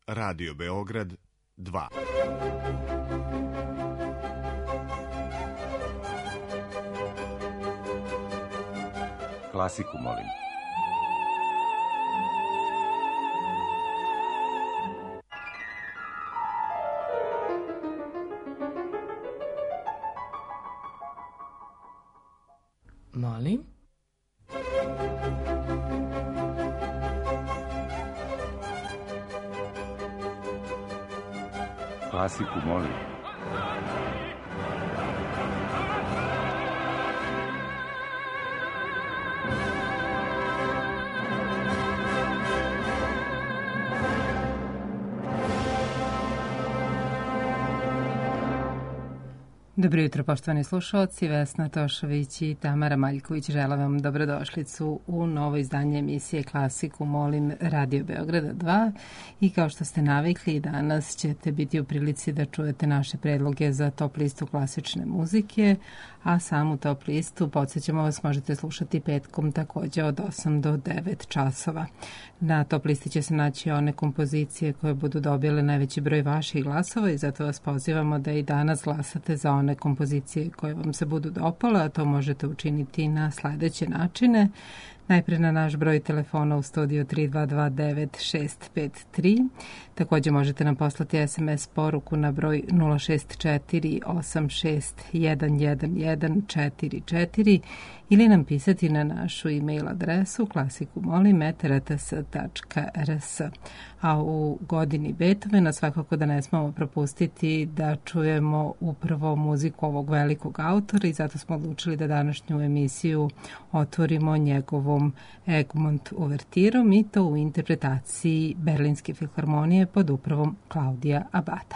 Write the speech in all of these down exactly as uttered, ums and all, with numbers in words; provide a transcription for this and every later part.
Radio Beograd dva. Klasiku molim. Molim? Klasiku molim. Dobro jutro, poštovani slušalci, Vesna Tošović i Tamara Maljković žele vam dobrodošlicu u novo izdanje emisije Klasiku molim Radio Beograda dva i kao što ste navikli danas ćete biti u prilici da čujete naše predloge za top listu klasične muzike, a samu top listu, podsjećamo vas, možete slušati petkom takođe od osam do devet časova. Na top listi će se naći one kompozicije koje budu dobile najveći broj vaših glasova i zato vas pozivamo da i danas glasate za one kompozicije koje vam se budu dopale, a to možete učiniti na sledeće načine. Najpre na naš broj telefona u studiju tri dva dva devet šest pet tri. Takođe možete nam poslati es em es poruku na broj nula šest četiri osam šest jedan jedan jedan četiri četiri ili nam pisati na našu e-mail adresu klasikumolim at r t s tačka r s. A u godini Beethovena svakako da ne smemo propustiti da čujemo upravo muziku ovog velikog autora i zato smo odlučili da današnju emisiju otvorimo njegovom Egmont uvertirom i to u interpretaciji Berlinske filharmonije pod upravom Klaudija Abada.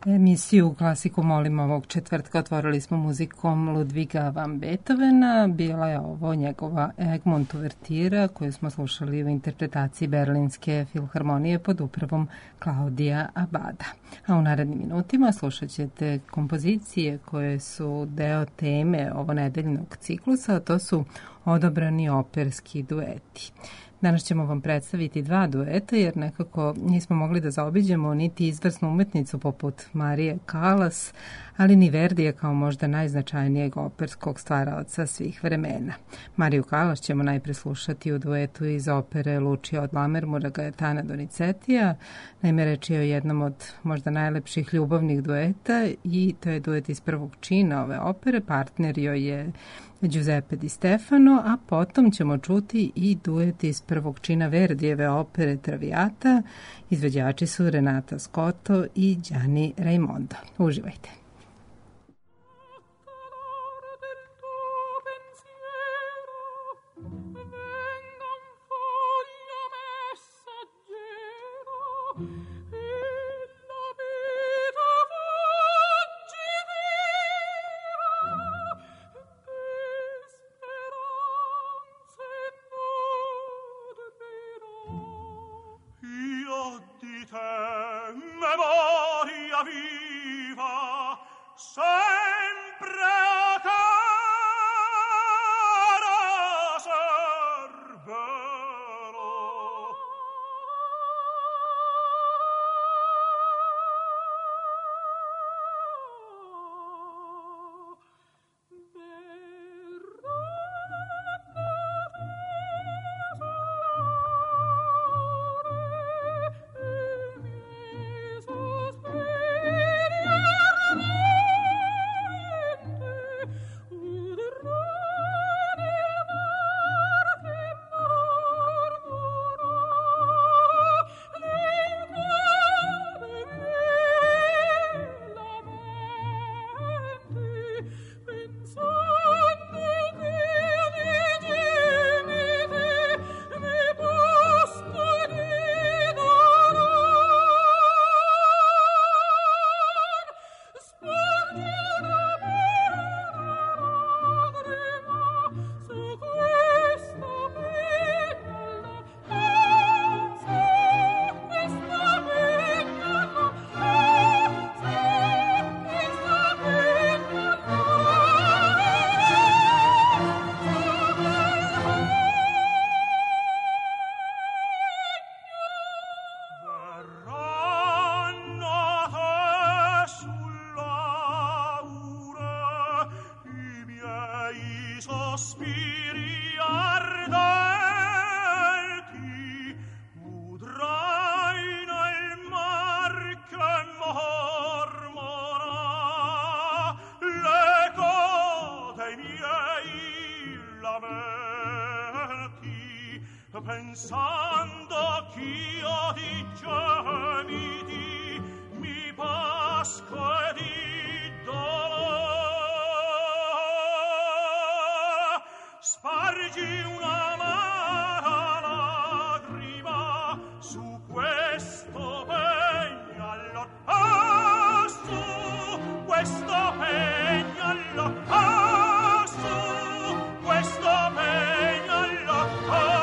Emisiju Klasiku molim ovog četvrtka otvorili smo muzikom Ludviga van Beethovena. Bila je ovo njegova Egmont uvertira koju smo slušali u interpretaciji Berlinske filharmonije pod upravom Klaudija Abada. A u narednim minutima slušat ćete kompozicije koje su deo teme ovo nedeljnog ciklusa, a to su odabrani operski dueti. Danas ćemo vam predstaviti dva dueta jer nekako nismo mogli da zaobiđemo niti izvrsnu umetnicu poput Marije Kalas, ali ni Verdija kao možda najznačajnijeg operskog stvaraoca svih vremena. Mariju Kalas ćemo najpre slušati u duetu iz opere Lučija od Lammermoora Gaetana Donizetija. Naime, reč je o jednom od možda najlepših ljubavnih dueta i to je duet iz prvog čina ove opere. Partner joj je Giuseppe Di Stefano, a potom ćemo čuti i duet iz prvog čina Verdijeve opere Traviata. Izvođači su Renata Scotto i Gianni Raimondo. Uživajte. Memoria viva, sempre a cara Cerbero. Pensando ch'io di gemiti mi pasco e di dolore spargi una amara lagrima su questo pegnalo, ah, su questo pegnalo, ah, su questo pegnalo, ah.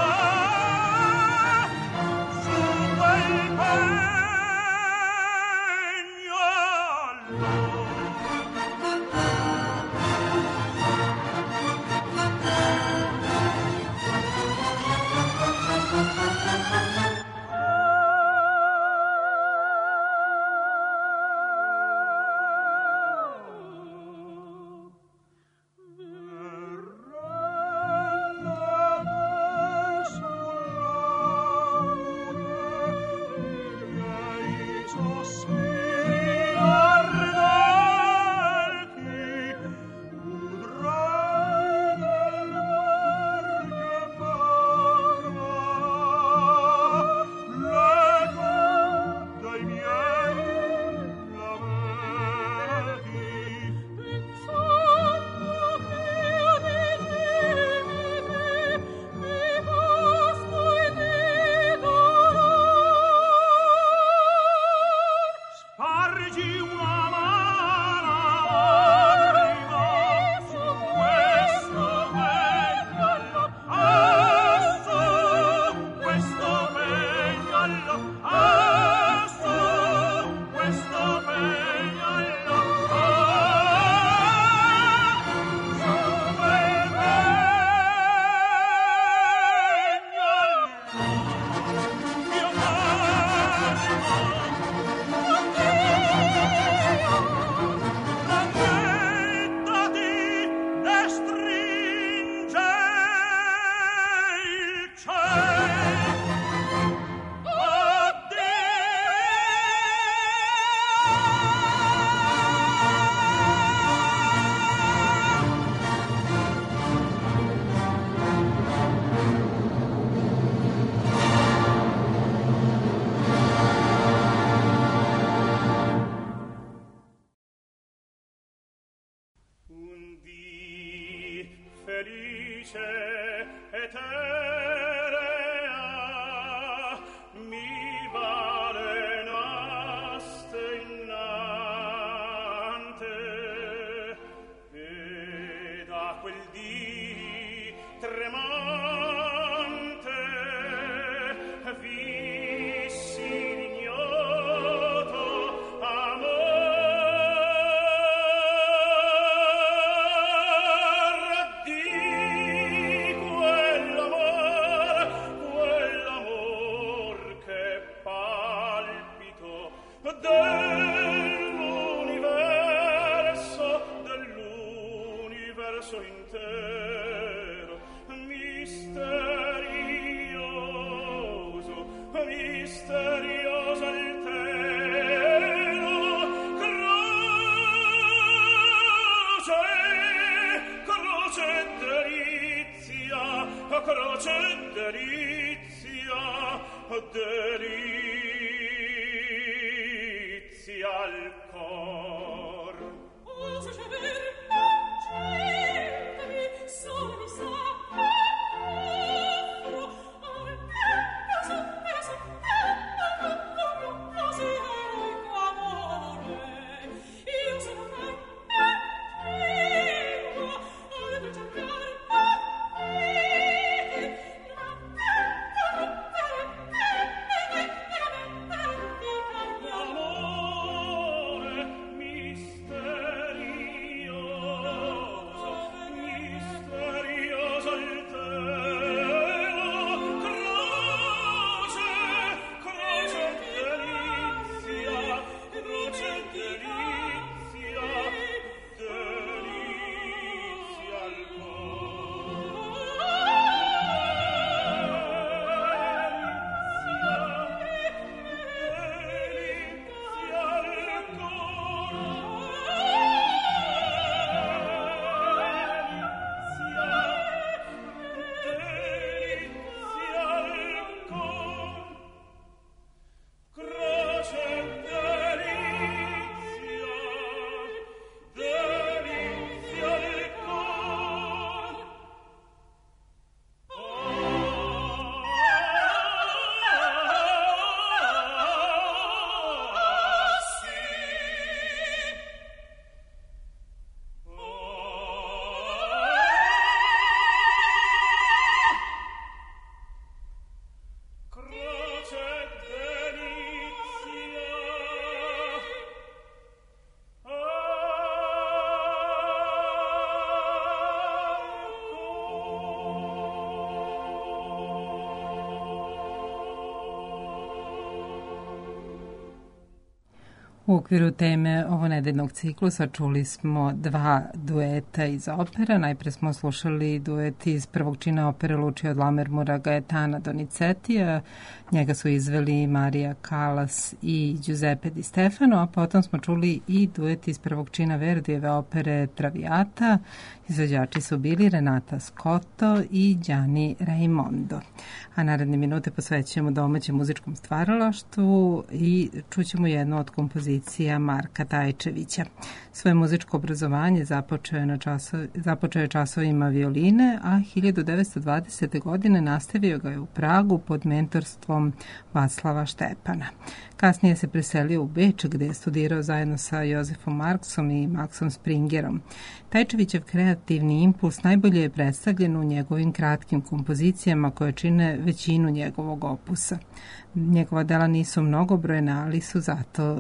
U okviru teme ovonedeljnog ciklusa čuli smo dva dueta iz opera. Najpre smo slušali duet iz prvog čina opere Lucio od Lammermoora Gaetana Donizetija. Njega su izveli Marija Callas i Giuseppe Di Stefano, a potom smo čuli i duet iz prvog čina Verdijeve opere Traviata. Izvođači su bili Renata Scotto i Gianni Raimondo. A naredne minute posvećujemo domaćem muzičkom stvaralaštvu i čućemo jednu od kompozicija Marka Tajčevića. Svoje muzičko obrazovanje započeo je, na časo, započeo je časovima violine, a hiljadu devetsto dvadesete. godine nastavio ga je u Pragu pod mentorstvom Vaclava Štepana. Kasnije se preselio u Beč, gde je studirao zajedno sa Josefom Marksom i Maxom Springerom. Tajčevićev kreativni impuls najbolje je predstavljen u njegovim kratkim kompozicijama koje čine većinu njegovog opusa. Njegova dela nisu mnogobrojna, ali su zato zaista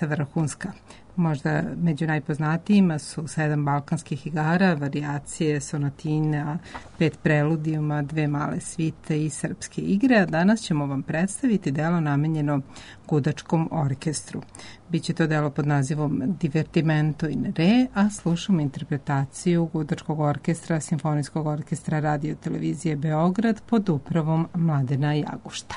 zaista vrhunska. Možda među najpoznatijima su sedam balkanskih igara, varijacije, sonatina, pet preludijuma, dve male svite i srpske igre, a danas ćemo vam predstaviti delo namenjeno gudačkom orkestru. Biće to delo pod nazivom Divertimento in Re, a slušamo interpretaciju gudačkog orkestra, Simfonijskog orkestra Radio televizije Beograd pod upravom Mladena Jagušta.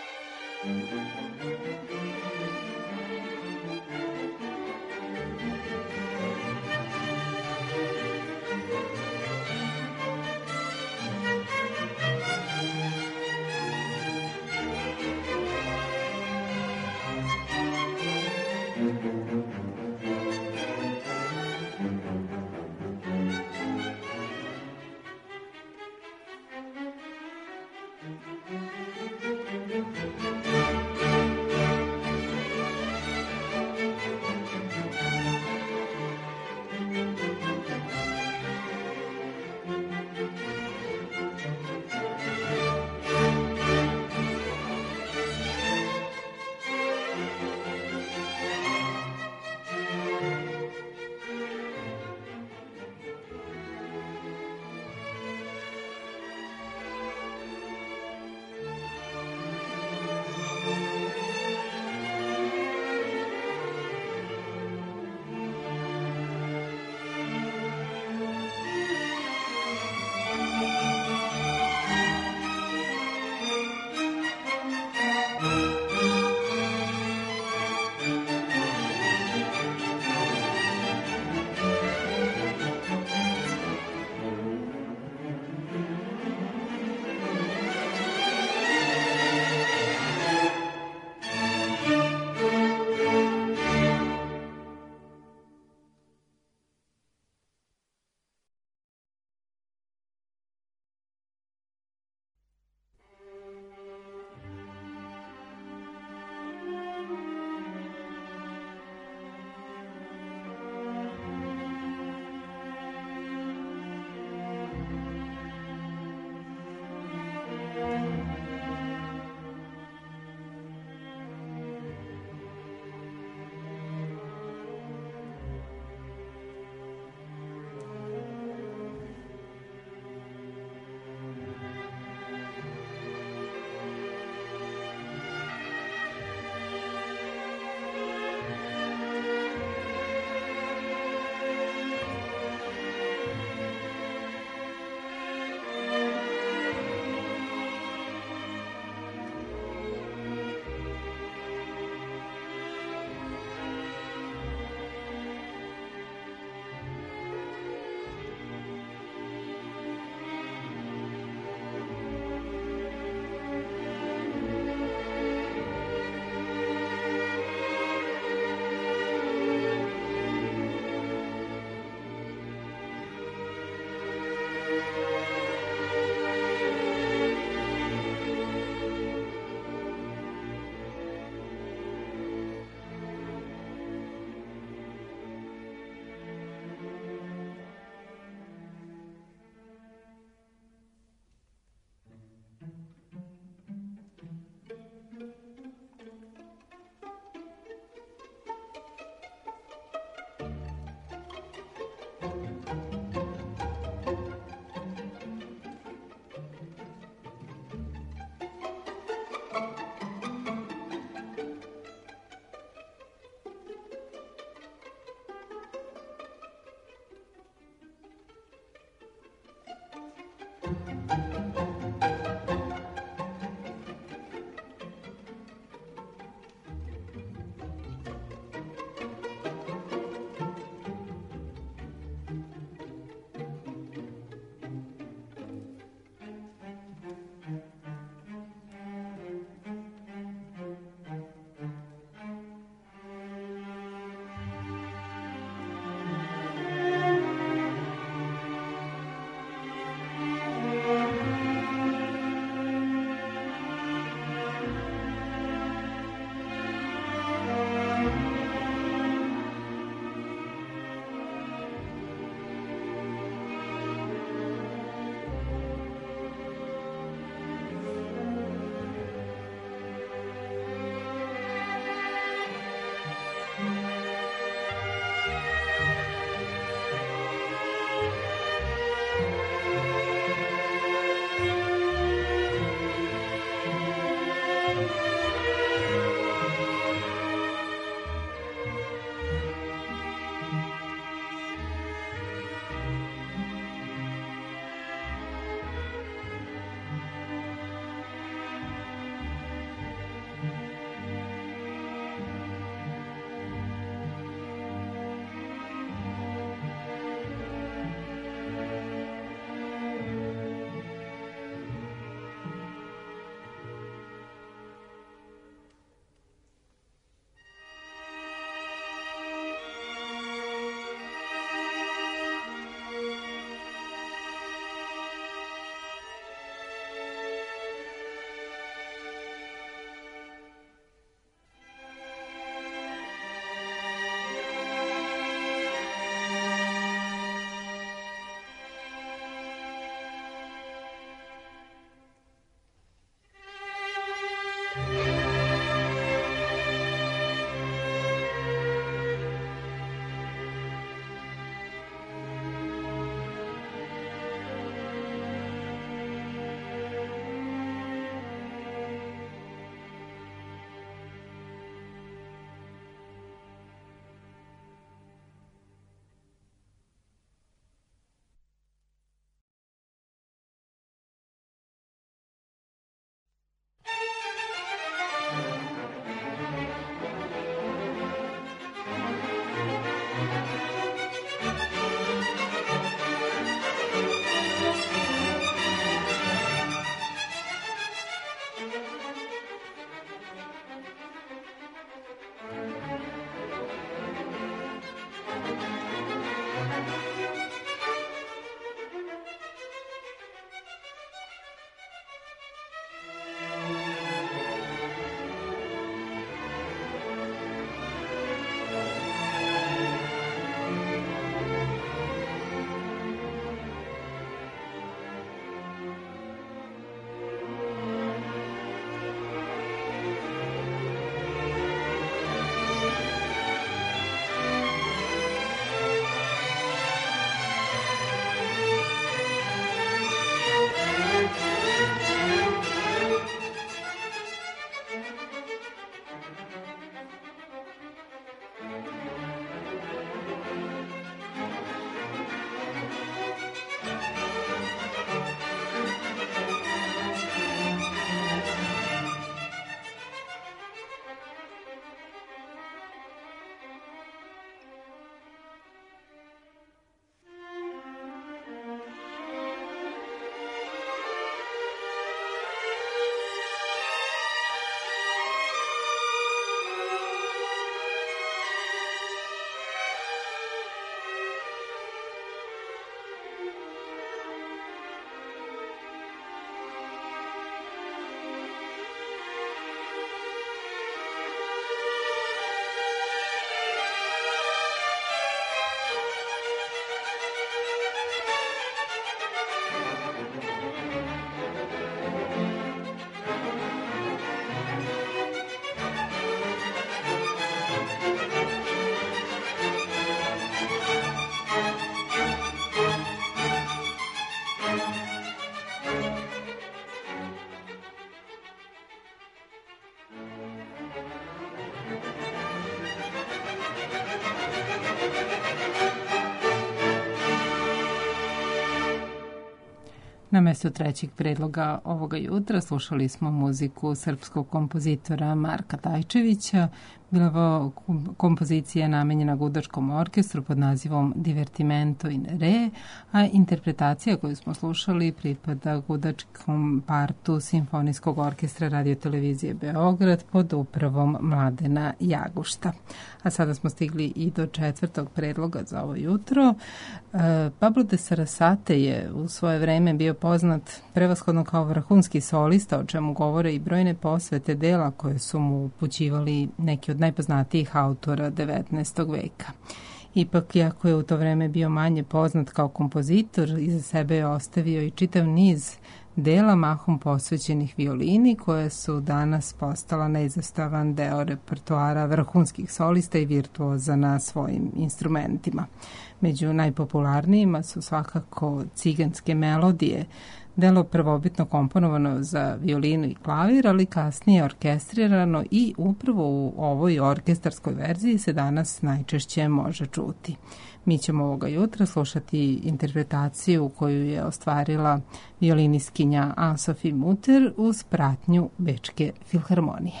Na mestu trećeg predloga ovoga jutra slušali smo muziku srpskog kompozitora Marka Tajčevića. Bila kompozicija je namenjena gudačkom orkestru pod nazivom Divertimento in Re, a interpretacija koju smo slušali pripada gudačkom partu Simfonijskog orkestra radiotelevizije Beograd pod upravom Mladena Jagušta. A sada smo stigli i do četvrtog predloga za ovo jutro. Pablo de Sarasate je u svoje vreme bio poznat prevashodno kao vrhunski solista, o čemu govore i brojne posvete dela koje su mu upućivali neki od najpoznatijih autora devetnaestog veka. Ipak, iako je u to vreme bio manje poznat kao kompozitor, iza sebe je ostavio i čitav niz dela mahom posvećenih violini, koje su danas postala neizostavan deo repertoara vrhunskih solista i virtuoza na svojim instrumentima. Među najpopularnijima su svakako ciganske melodije, delo prvobitno komponovano za violinu i klavir, ali kasnije orkestrirano i upravo u ovoj orkestarskoj verziji se danas najčešće može čuti. Mi ćemo ovoga jutra slušati interpretaciju koju je ostvarila violiniskinja Anne-Sophie Mutter uz pratnju Bečke filharmonije.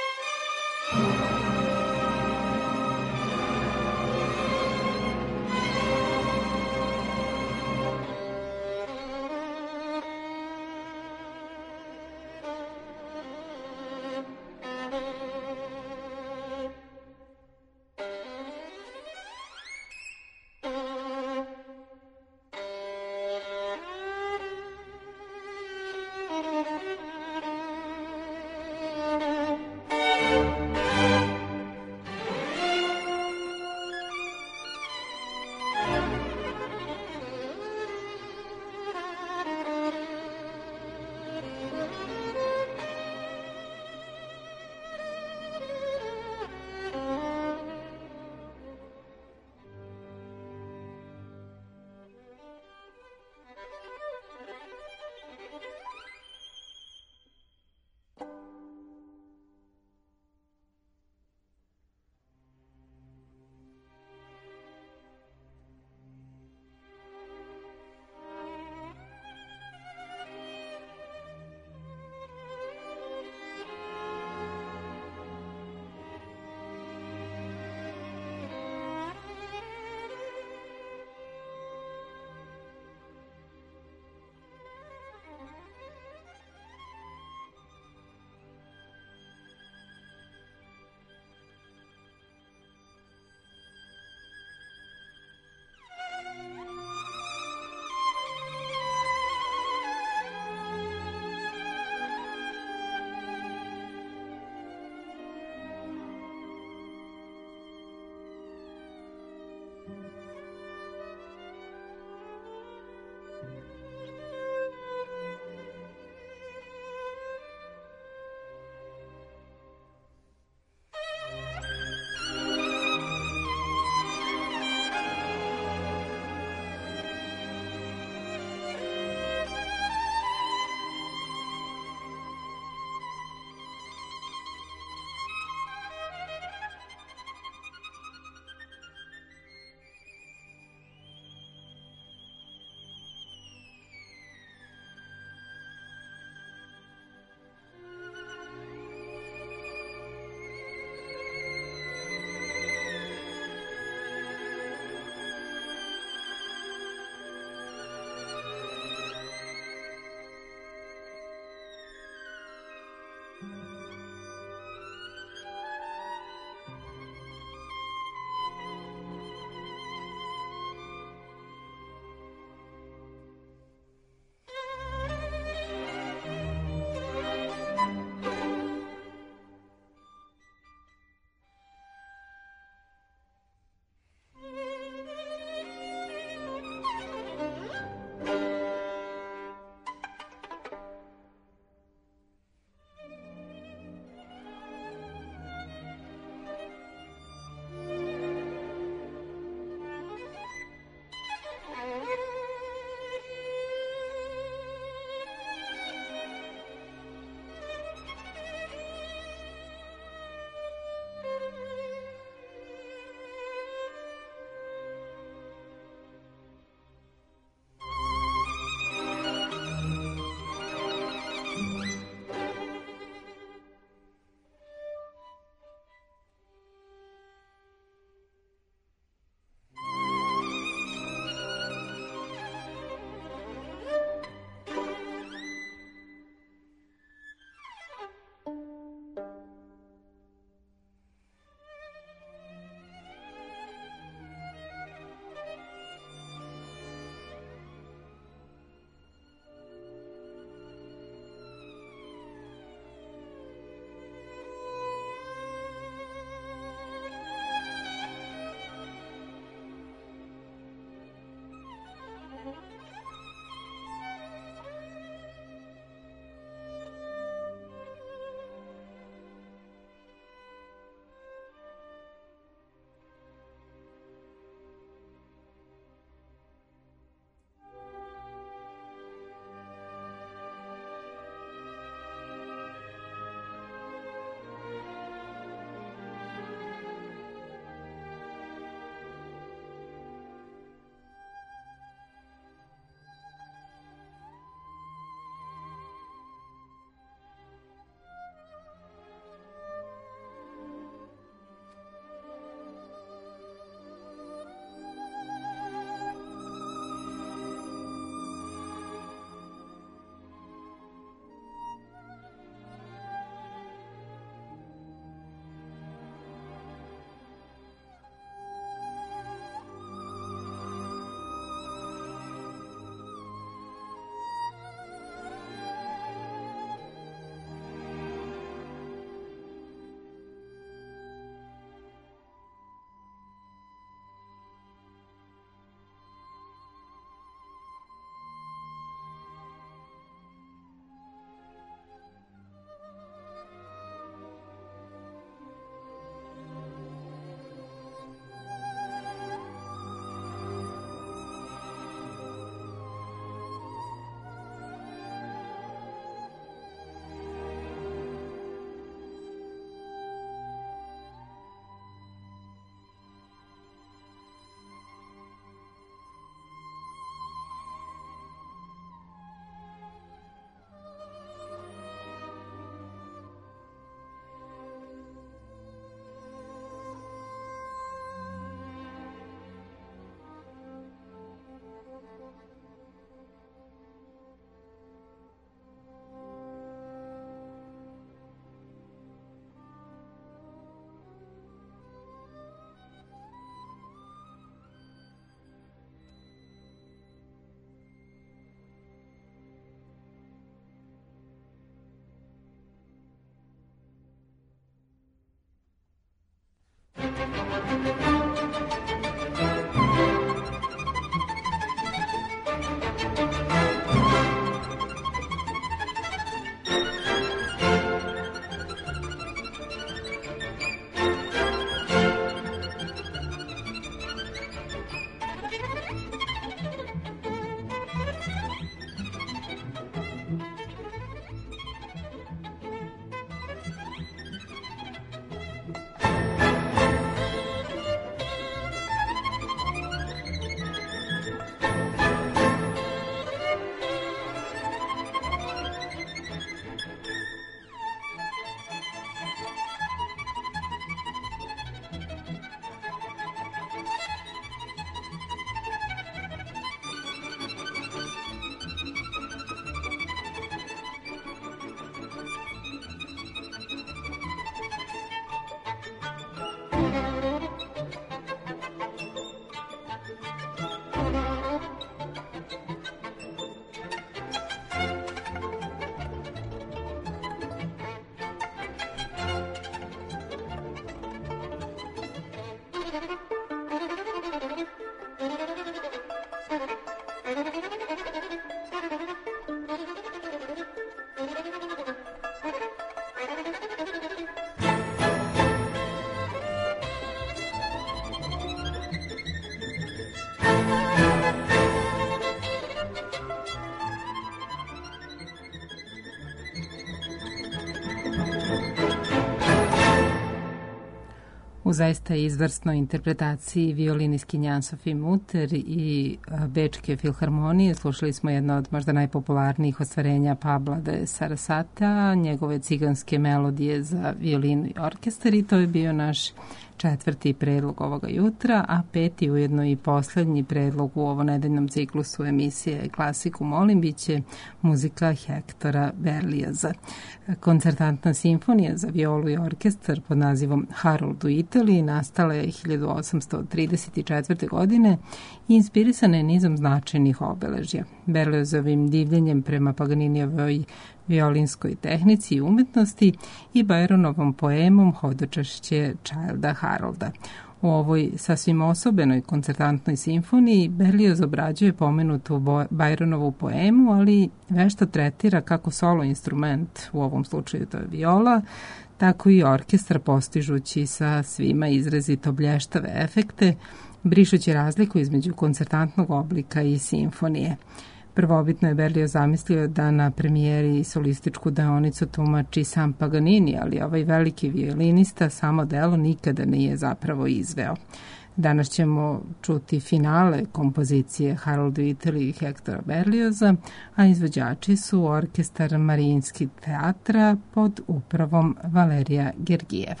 u zaista izvrsnoj interpretaciji violinistkinja Sophie Mutter i Bečke filharmonije. Slušali smo jedno od možda najpopularnijih ostvarenja Pabla de Sarasata, njegove ciganske melodije za violinu i orkestar, i to je bio naš četvrti predlog ovoga jutra, a peti ujedno i poslednji predlog u ovo nedeljnom ciklusu emisije Klasiku molim biće muzika Hektora Berlioza. Koncertantna simfonija za violu i orkestar pod nazivom Harold u Italiji nastala je hiljadu osamsto trideset četvrte. godine i inspirisana je nizom značajnih obeležja. Berliozovim divljenjem prema Paganinijevoj violinskoj tehnici i umetnosti i Byronovom poemom Hodočašće Childa Harolda. U ovoj sasvim osobenoj koncertantnoj simfoniji Berlioz obrađuje pomenutu Byronovu poemu, ali vešto tretira kako solo instrument, u ovom slučaju to je viola, tako i orkestar, postižući sa svima izrazito blještave efekte, brišući razliku između koncertantnog oblika i simfonije. Prvobitno je Berlioz zamislio da na premijeri solističku deonicu tumači sam Paganini, ali ovaj veliki violinista samo delo nikada nije zapravo izveo. Danas ćemo čuti finale kompozicije Harold u Italiji Hektora Berlioza, a izvođači su orkestar Marijinski teatra pod upravom Valerija Gergijeva.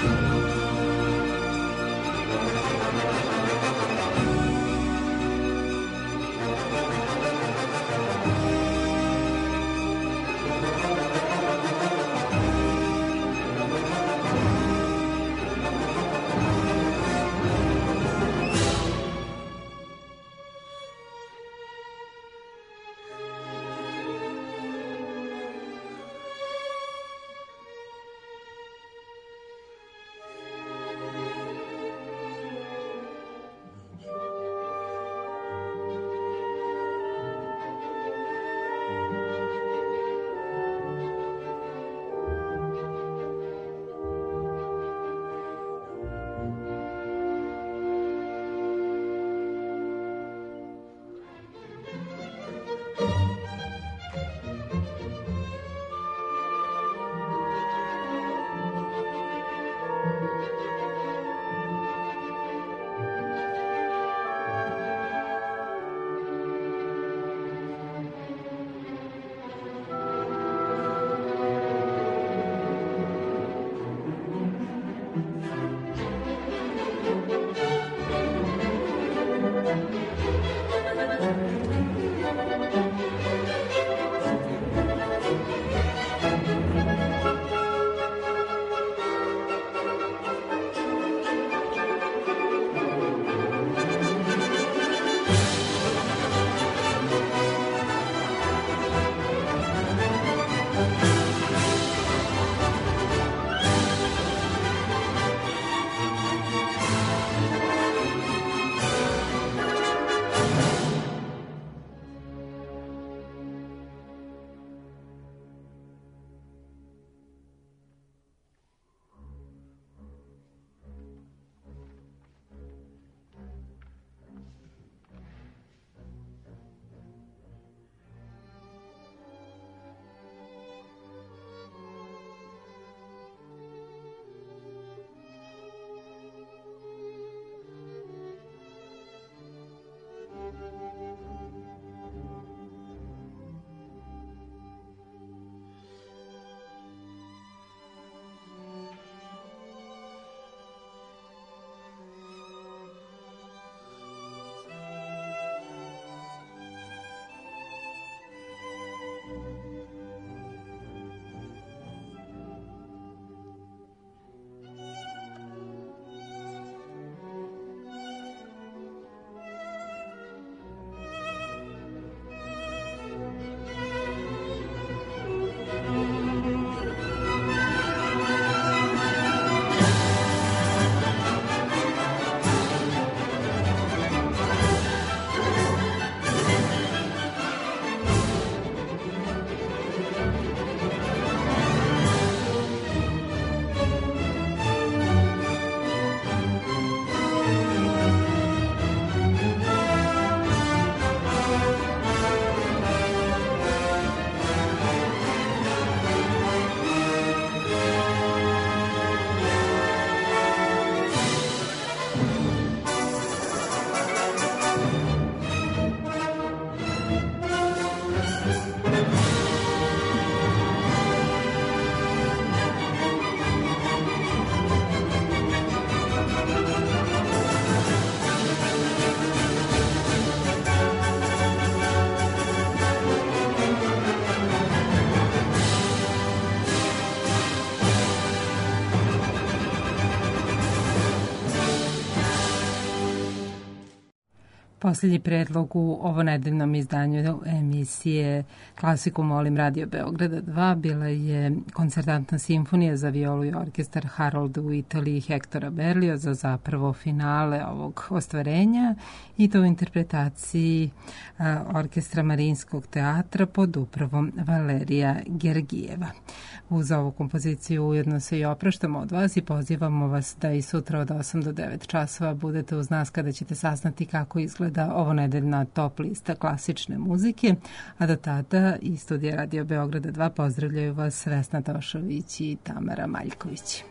Posljednji predlog u ovonedeljnom izdanju emisije Klasiku molim Radio Beograda dva bila je koncertantna simfonija za violu i orkestar Harold u Italiji Hektora Berlioza za prvo finale ovog ostvarenja i to u interpretaciji a, orkestra Marinskog teatra pod upravom Valerija Gergijeva. Uz ovu kompoziciju ujedno se i opraštamo od vas i pozivamo vas da i sutra od osam do devet časova budete uz nas kada ćete saznati kako izgleda ovonedeljna top lista klasične muzike, a do tada i studija Radio Beograda dva pozdravljaju vas Vesna Tošović i Tamara Maljković.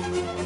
Thank you.